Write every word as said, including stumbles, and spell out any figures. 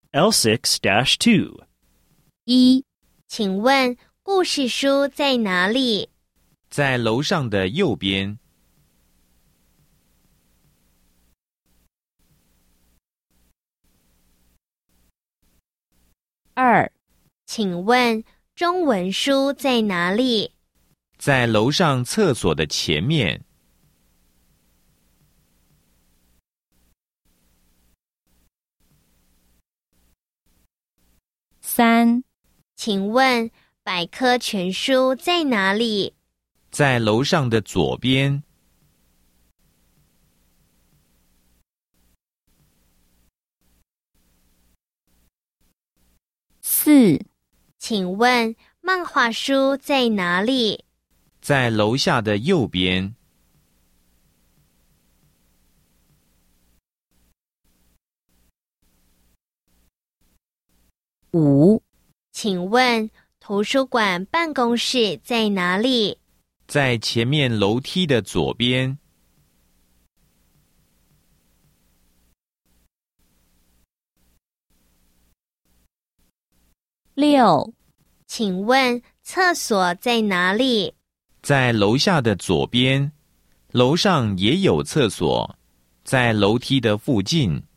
L six dash two. 一，请问故事书在哪里？ 在楼上的右边。 二，请问中文书在哪里？ 在楼上厕所的前面。 三，请问百科全书在哪里？ 在楼上的左边。 四，请问漫画书在哪里？ 在楼下的右边。 五，请问图书馆办公室在哪里？ 在前面楼梯的左边。 六，请问厕所在哪里？ 在楼下的左边。楼上也有厕所，在楼梯的附近。